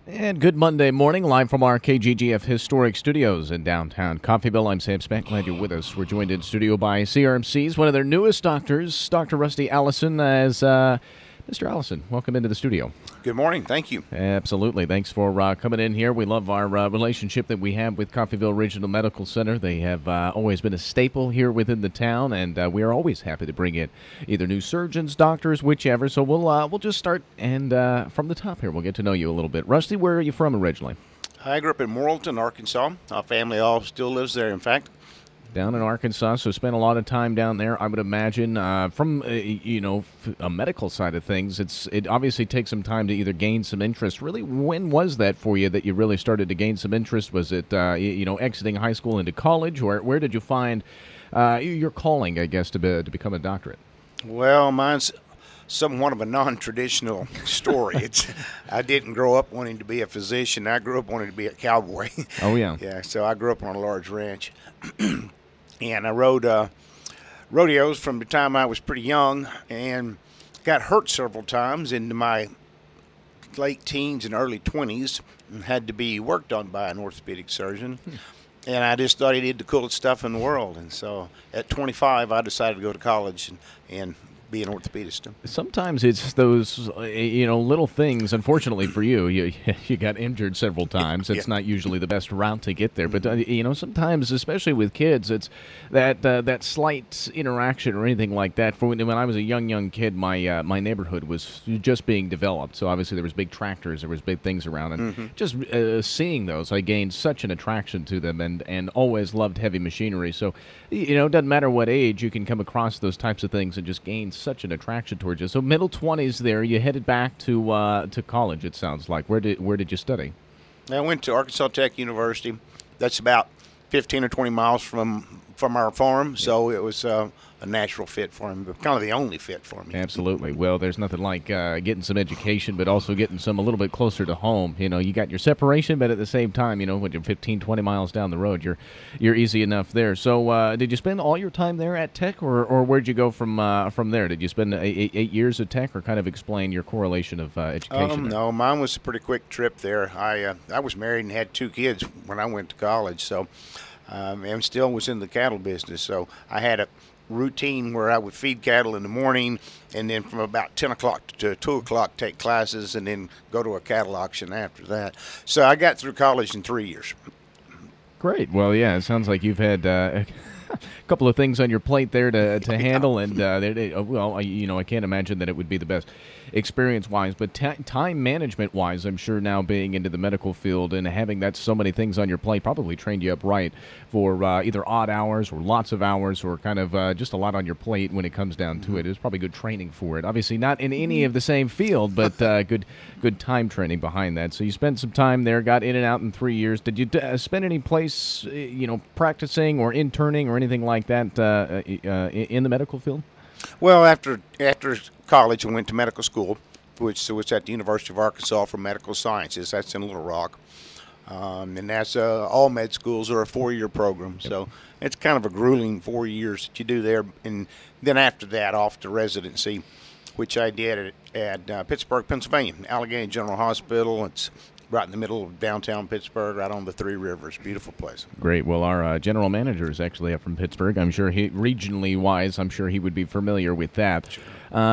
And good Monday morning, live from our KGGF Historic Studios in downtown Coffeyville. I'm Sam Speck. Glad you're with us. We're joined in studio by CRMC's one of their newest doctors, Dr. Rusty Allison. Mr. Allison, welcome into the studio. Good morning. Thank you. Absolutely. Thanks for coming in here. We love our relationship that we have with Coffeyville Regional Medical Center. They have always been a staple here within the town, and we are always happy to bring in either new surgeons, doctors, whichever. So we'll just start and from the top here. We'll get to know you a little bit. Rusty, where are you from originally? I grew up in Morrilton, Arkansas. Our family all still lives there, in fact. Down in Arkansas, so spent a lot of time down there. I would imagine from a medical side of things, it obviously takes some time to either gain some interest. Really, when was that for you that you really started to gain some interest? Was it exiting high school into college, or where did you find your calling, I guess, to become a doctorate? Well, mine's somewhat of a non-traditional story. I didn't grow up wanting to be a physician. I grew up wanting to be a cowboy. Oh yeah. Yeah. So I grew up on a large ranch. And I rode rodeos from the time I was pretty young and got hurt several times into my late teens and early 20s and had to be worked on by an orthopedic surgeon. And I just thought he did the coolest stuff in the world. And so at 25, I decided to go to college and be an orthopedist. Sometimes it's those little things. Unfortunately for you, you got injured several times. It's not usually the best route to get there, but sometimes, especially with kids, it's that slight interaction or anything like that. For when I was a young kid, my neighborhood was just being developed, so obviously there was big tractors, there was big things around, and just seeing those, I gained such an attraction to them, and always loved heavy machinery. So it doesn't matter what age, you can come across those types of things and just gain such an attraction towards you. So middle 20s there, you headed back to college, it sounds like. Where did you study? I went to Arkansas Tech University. That's about 15 or 20 miles from our farm, so it was a natural fit for me, but kind of the only fit for me. Absolutely. Well, there's nothing like getting some education, but also getting some a little bit closer to home. You got your separation, but at the same time, when you're 15, 20 miles down the road, you're easy enough there. So did you spend all your time there at Tech, or where'd you go from there? Did you spend 8 years at Tech, or kind of explain your correlation of education? No, mine was a pretty quick trip there. I was married and had 2 kids when I went to college, so and still was in the cattle business. So I had a routine where I would feed cattle in the morning, and then from about 10 o'clock to 2 o'clock take classes, and then go to a cattle auction after that. So I got through college in 3 years. Great. Well, yeah, it sounds like you've had a couple of things on your plate there to handle, and I can't imagine that it would be the best experience-wise, but time management-wise, I'm sure now being into the medical field and having that so many things on your plate probably trained you up right for either odd hours or lots of hours, or kind of just a lot on your plate when it comes down to it. It's probably good training for it. Obviously not in any of the same field, but good time training behind that. So you spent some time there, got in and out in 3 years. Did you spend any place, practicing or interning or anything like that in the medical field? Well, after college, I went to medical school, which was at the University of Arkansas for Medical Sciences. That's in Little Rock. And that's all med schools are a 4-year program. So it's kind of a grueling 4 years that you do there. And then after that, off to residency, which I did at Pittsburgh, Pennsylvania, Allegheny General Hospital. It's right in the middle of downtown Pittsburgh, right on the Three Rivers. Beautiful place. Great. Well, our general manager is actually up from Pittsburgh. I'm sure regionally wise, I'm sure he would be familiar with that. Sure.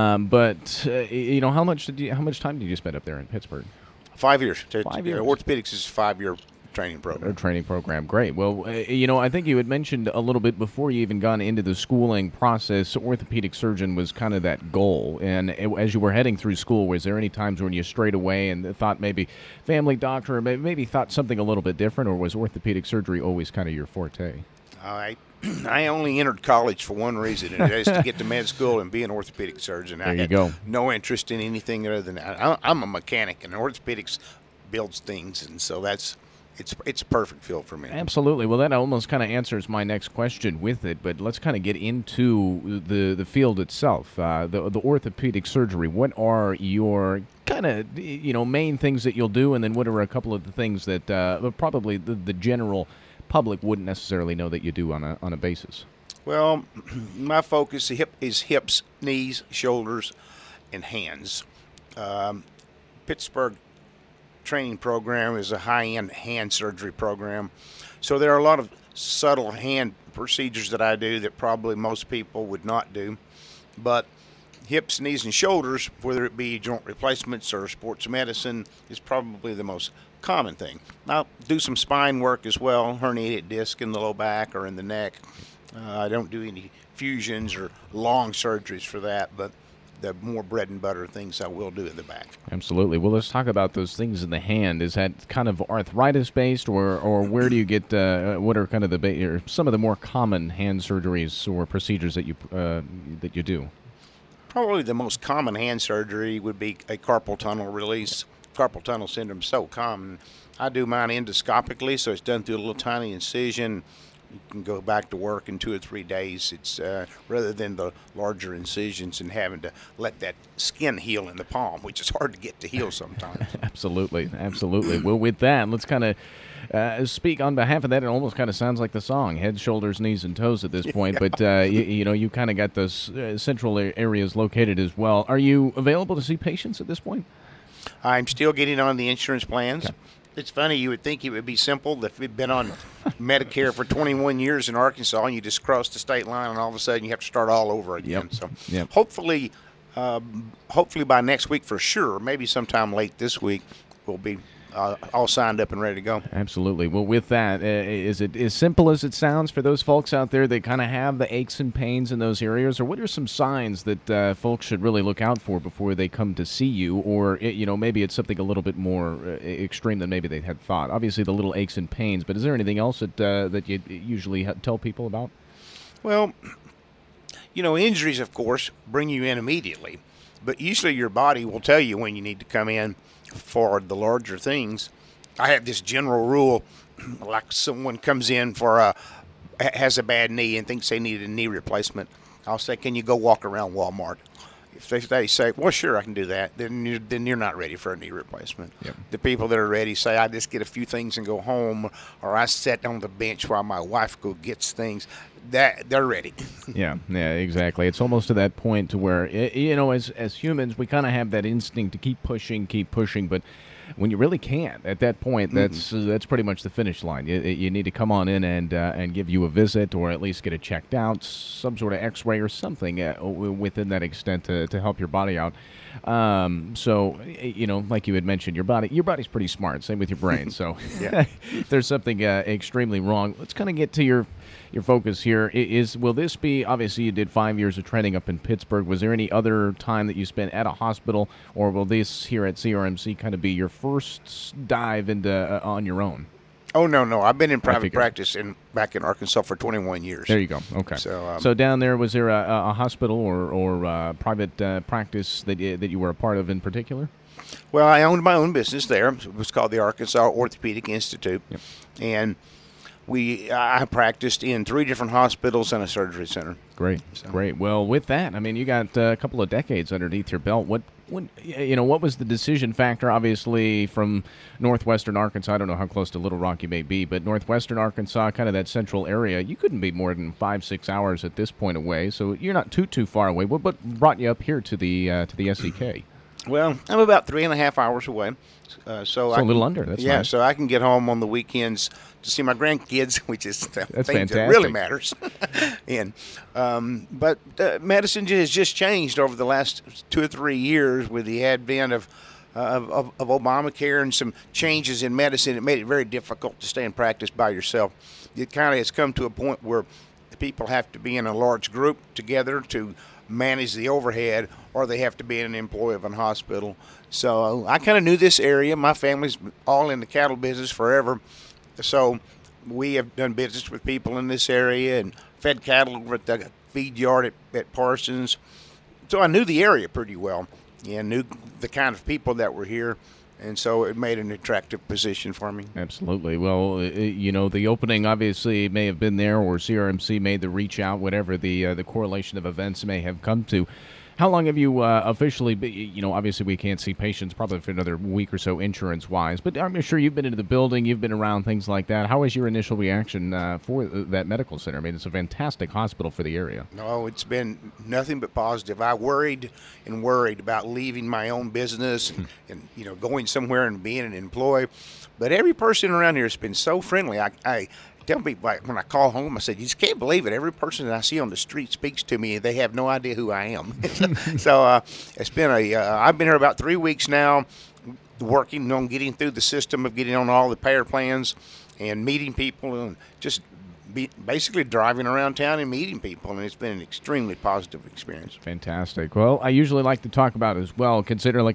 But how much time did you spend up there in Pittsburgh? 5 years. 5 years. Orthopedics is a 5-year training program. Great. Well, I think you had mentioned a little bit before you even gone into the schooling process, orthopedic surgeon was kind of that goal. And as you were heading through school, was there any times when you strayed away and thought maybe family doctor, or maybe thought something a little bit different, or was orthopedic surgery always kind of your forte? I only entered college for one reason, and that is to get to med school and be an orthopedic surgeon. There you go. No interest in anything other than that. I'm a mechanic, and orthopedics builds things, and so it's a perfect field for me. Absolutely. Well, that almost kind of answers my next question with it, but let's kind of get into the field itself, the orthopedic surgery. What are your kind of main things that you'll do, and then what are a couple of the things that probably the general public wouldn't necessarily know that you do on a basis? Well, my focus is hips, knees, shoulders, and hands. Pittsburgh training program is a high-end hand surgery program. So there are a lot of subtle hand procedures that I do that probably most people would not do. But hips, knees, and shoulders, whether it be joint replacements or sports medicine, is probably the most common thing. I'll do some spine work as well, herniated disc in the low back or in the neck. I don't do any fusions or long surgeries for that, but the more bread and butter things I will do in the back. Absolutely. Well, let's talk about those things in the hand. Is that kind of arthritis based, or where do you get? What are kind of or some of the more common hand surgeries or procedures that you do? Probably the most common hand surgery would be a carpal tunnel release. Carpal tunnel syndrome is so common. I do mine endoscopically, so it's done through a little tiny incision. You can go back to work in 2 or 3 days. It's rather than the larger incisions and having to let that skin heal in the palm, which is hard to get to heal sometimes. Absolutely. Well, with that, let's kind of speak on behalf of that. It almost kind of sounds like the song, head, shoulders, knees, and toes at this point. Yeah. But, you kind of got those central areas located as well. Are you available to see patients at this point? I'm still getting on the insurance plans. Okay. It's funny, you would think it would be simple if you'd been on Medicare for 21 years in Arkansas and you just cross the state line and all of a sudden you have to start all over again. Yep. So hopefully by next week for sure, maybe sometime late this week, we'll be all signed up and ready to go. Absolutely. Well, with that, is it as simple as it sounds for those folks out there that kind of have the aches and pains in those areas, or what are some signs that folks should really look out for before they come to see you, or maybe it's something a little bit more extreme than maybe they had thought? Obviously, the little aches and pains, but is there anything else that you usually tell people about? Well, injuries, of course, bring you in immediately, but usually your body will tell you when you need to come in for the larger things. I have this general rule, like someone comes in has a bad knee and thinks they need a knee replacement. I'll say, can you go walk around Walmart? If they say, well, sure, I can do that, then you're not ready for a knee replacement. Yep. The people that are ready say, I just get a few things and go home, or I sit on the bench while my wife gets things. That they're ready. Yeah, exactly. It's almost to that point to where, as humans, we kind of have that instinct to keep pushing, but when you really can't, at that point, that's pretty much the finish line. You need to come on in and give you a visit, or at least get it checked out, some sort of X-ray or something within that extent to help your body out. So, like you had mentioned, your body's pretty smart. Same with your brain. So, if there's something extremely wrong, let's kind of get to your focus here. Will this be, obviously you did 5 years of training up in Pittsburgh. Was there any other time that you spent at a hospital, or will this here at CRMC kind of be your first dive into on your own? Oh, no. I've been in private practice back in Arkansas for 21 years. There you go. Okay. So down there, was there a hospital or private practice that you were a part of in particular? Well, I owned my own business there. It was called the Arkansas Orthopedic Institute. Yep. And I practiced in 3 different hospitals and a surgery center. Great. Well, with that, I mean, you got a couple of decades underneath your belt. What was the decision factor? Obviously, from northwestern Arkansas, I don't know how close to Little Rock you may be, but northwestern Arkansas, kind of that central area, you couldn't be more than 5-6 hours at this point away. So you're not too far away. What brought you up here to the SEK? Well, I'm about 3.5 hours away. So a little under. That's nice. So I can get home on the weekends to see my grandkids, which is the thing fantastic. That really matters. But medicine has just changed over the last 2 or 3 years with the advent of Obamacare and some changes in medicine. It made it very difficult to stay in practice by yourself. It kind of has come to a point where people have to be in a large group together to manage the overhead, or they have to be an employee of a hospital. So I kind of knew this area. My family's all in the cattle business forever. So we have done business with people in this area and fed cattle over at the feed yard at Parsons. So I knew the area pretty well and knew the kind of people that were here. And so it made an attractive position for me. Absolutely. Well, the opening obviously may have been there, or CRMC made the reach out, whatever the correlation of events may have come to. How long have you officially been, obviously we can't see patients probably for another week or so insurance-wise, but I'm sure you've been into the building, you've been around things like that. How was your initial reaction for that medical center? I mean, it's a fantastic hospital for the area. No, it's been nothing but positive. I worried and worried about leaving my own business and going somewhere and being an employee. But every person around here has been so friendly. I tell people, like, when I call home, I said, you just can't believe it. Every person that I see on the street speaks to me, and they have no idea who I am. So it's been I've been here about 3 weeks now, working on getting through the system of getting on all the payer plans and meeting people and just basically driving around town and meeting people, and it's been an extremely positive experience. Fantastic. Well, I usually like to talk about as well, considering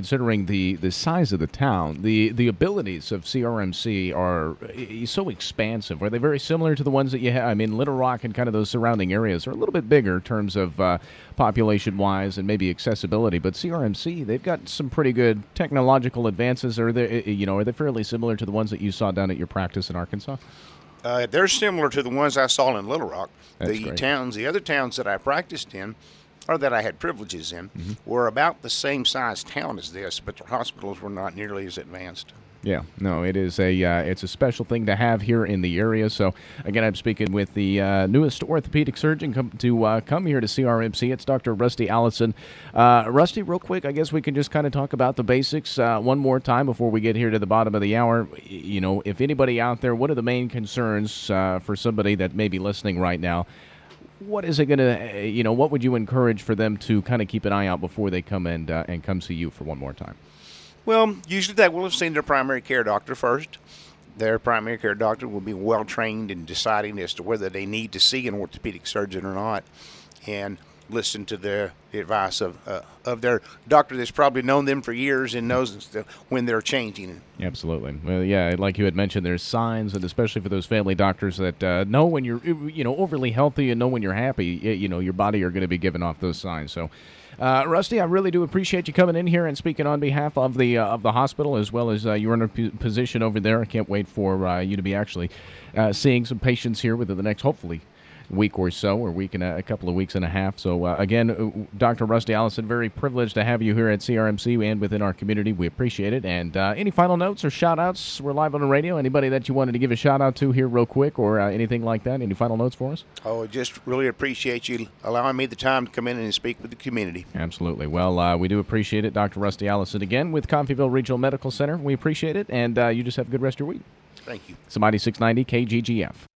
the size of the town, the abilities of CRMC are so expansive. Are they very similar to the ones that you have? I mean, Little Rock and kind of those surrounding areas are a little bit bigger in terms of population-wise and maybe accessibility, but CRMC, they've got some pretty good technological advances. Are they fairly similar to the ones that you saw down at your practice in Arkansas? They're similar to the ones I saw in Little Rock. That's great. The other towns that I practiced in, or that I had privileges in, were about the same size town as this, but their hospitals were not nearly as advanced. Yeah, no, it is it's a special thing to have here in the area. So again, I'm speaking with the newest orthopedic surgeon come here to CRMC. It's Dr. Rusty Allison. Rusty, real quick, I guess we can just kind of talk about the basics one more time before we get here to the bottom of the hour. If anybody out there, what are the main concerns for somebody that may be listening right now? What is it going to, what would you encourage for them to kind of keep an eye out before they come and come see you for one more time? Well, usually they will have seen their primary care doctor first. Their primary care doctor will be well trained in deciding as to whether they need to see an orthopedic surgeon or not, and listen to the advice of their doctor that's probably known them for years and knows when they're changing. Absolutely. Well, yeah, like you had mentioned, there's signs, and especially for those family doctors that know when you're overly healthy and know when you're happy, your body are going to be giving off those signs. So Rusty, I really do appreciate you coming in here and speaking on behalf of the hospital, as well as your own position over there. I can't wait for you to be actually seeing some patients here within the next, hopefully, week or so, or a couple of weeks and a half. So again, Dr. Rusty Allison, very privileged to have you here at CRMC and within our community. We appreciate it. And any final notes or shout outs? We're live on the radio. Anybody that you wanted to give a shout out to here real quick, or anything like that? Any final notes for us? Oh, just really appreciate you allowing me the time to come in and speak with the community. Absolutely. Well, we do appreciate it. Dr. Rusty Allison again with Coffeyville Regional Medical Center. We appreciate it, and you just have a good rest of your week. Thank you. Somebody 690 KGGF.